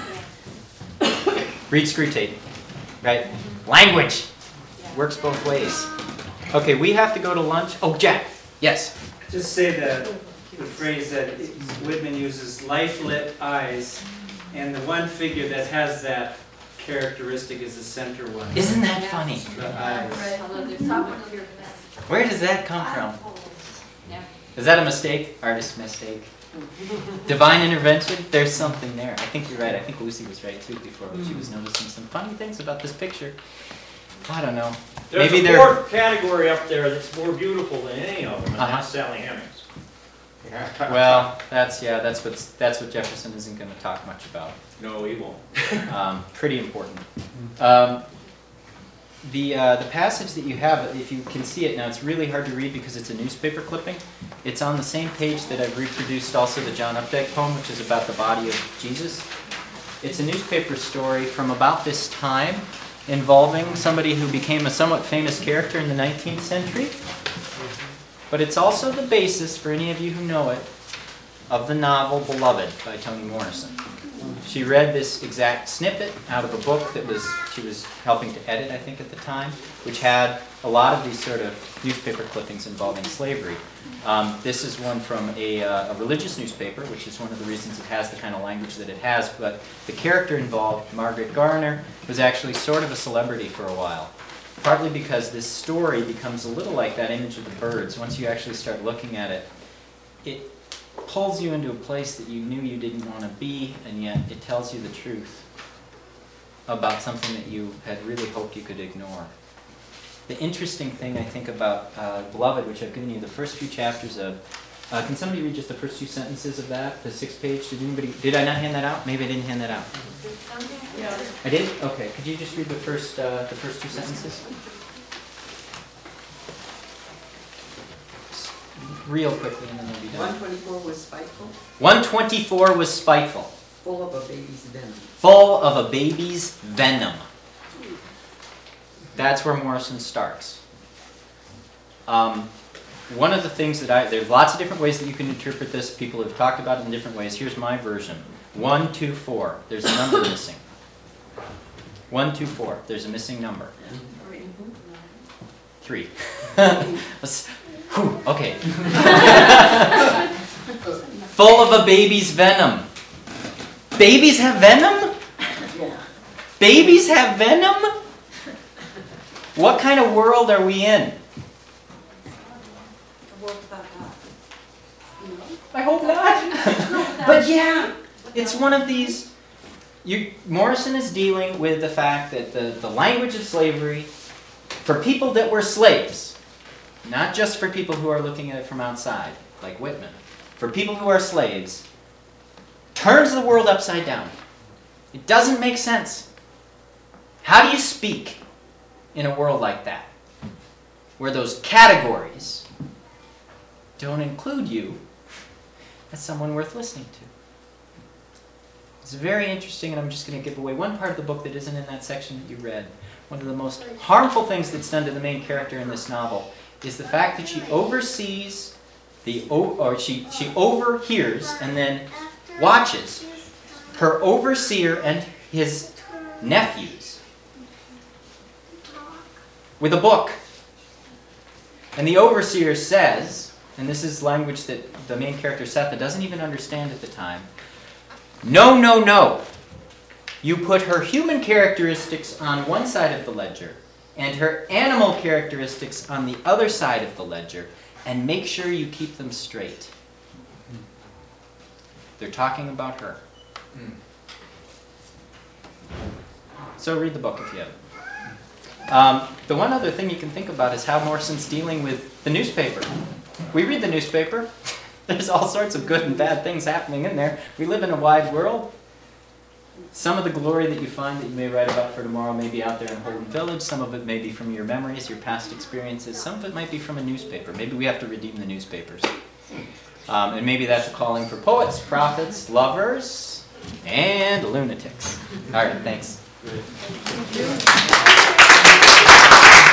Read Screwtape, right? Language works both ways. Okay, we have to go to lunch. Oh, Jack, yes. Just say that the phrase that Whitman uses, life-lit eyes, and the one figure that has that characteristic is the center one. Isn't that funny? The eyes. Although there's so much here. Where does that come from? Yeah. Is that a mistake? Artist mistake? Divine intervention? There's something there. I think you're right. I think Lucy was right too before when she was noticing some funny things about this picture. I don't know. There's Maybe a they're... fourth category up there that's more beautiful than any of them, and Uh-huh. that's Sally Hemings. Well, that's, yeah, that's what, that's what Jefferson isn't going to talk much about. No, he won't. Um, pretty important. Um, the, uh, the passage that you have, if you can see it now, it's really hard to read because it's a newspaper clipping. It's on the same page that I've reproduced also the John Updike poem, which is about the body of Jesus. It's a newspaper story from about this time involving somebody who became a somewhat famous character in the nineteenth century. But it's also the basis, for any of you who know it, of the novel Beloved by Toni Morrison. She read this exact snippet out of a book that was she was helping to edit, I think, at the time, which had a lot of these sort of newspaper clippings involving slavery. Um, this is one from a, uh, a religious newspaper, which is one of the reasons it has the kind of language that it has. But the character involved, Margaret Garner, was actually sort of a celebrity for a while. Partly because this story becomes a little like that image of the birds. Once you actually start looking at it, it pulls you into a place that you knew you didn't want to be, and yet it tells you the truth about something that you had really hoped you could ignore. The interesting thing, I think, about uh, Beloved, which I've given you the first few chapters of, uh, can somebody read just the first two sentences of that, the sixth page? Did anybody, did I not hand that out? Maybe I didn't hand that out. Yeah. I did? Okay. Could you just read the first, uh, the first two sentences? Real quickly, and then we'll be done. one twenty-four was spiteful, one twenty-four was spiteful. full of a baby's venom. Full of a baby's venom. That's where Morrison starts. Um, one of the things that I, there's lots of different ways that you can interpret this. People have talked about it in different ways. Here's my version. One, two, four. There's a number missing. One, two, four. There's a missing number. Three. Let's, whew, okay. Full of a baby's venom. Babies have venom? Yeah. Babies have venom? What kind of world are we in? I hope not. But yeah, it's one of these. You, Morrison is dealing with the fact that the, the language of slavery, for people that were slaves, not just for people who are looking at it from outside, like Whitman, for people who are slaves, turns the world upside down. It doesn't make sense. How do you speak in a world like that, where those categories don't include you as someone worth listening to? It's very interesting, and I'm just going to give away one part of the book that isn't in that section that you read. One of the most harmful things that's done to the main character in this novel is the fact that she oversees the, or she, she overhears and then watches her overseer and his nephews with a book. And the overseer says, and this is language that the main character Setha doesn't even understand at the time, no, no, no. You put her human characteristics on one side of the ledger and her animal characteristics on the other side of the ledger, and make sure you keep them straight. They're talking about her. So read the book if you haven't. Um, the one other thing you can think about is how Morrison's dealing with the newspaper. We read the newspaper. There's all sorts of good and bad things happening in there. We live in a wide world. Some of the glory that you find that you may write about for tomorrow may be out there in Holden Village. Some of it may be from your memories, your past experiences. Some of it might be from a newspaper. Maybe we have to redeem the newspapers. Um, and maybe that's a calling for poets, prophets, lovers, and lunatics. All right, thanks. Great.